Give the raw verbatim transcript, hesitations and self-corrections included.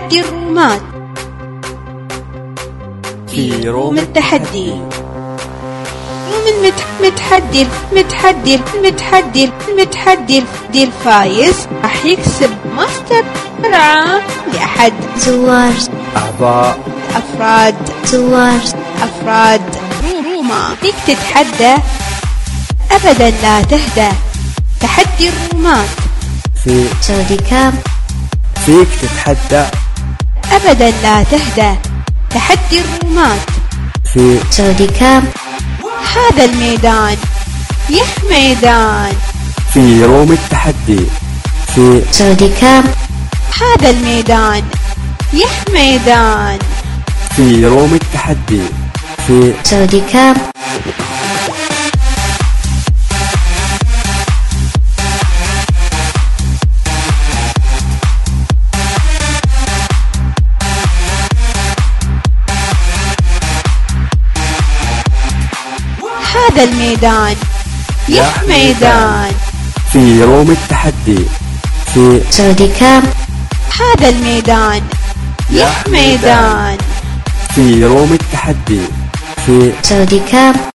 تحدي الرومات في روم التحدي. روم المت... متحدي متحدي متحدي المتحدي الفايز راح يكسب ماستر عام لأحد زوار أعضاء أفراد زوار أفراد روما. فيك تتحدى أبدا لا تهدى. تحدي الرومات في سعودي كام. فيك تتحدى أبدا لا تهدى. تحدي الرومات في سعودي كام. هذا الميدان يا ميدان. في روم التحدي في سعودي كام. هذا الميدان يا ميدان. في روم التحدي في سعودي كام. هذا الميدان يا ميدان. في روم التحدي في سعودي كام. هذا الميدان يا ميدان. في روم التحدي في سعودي كام.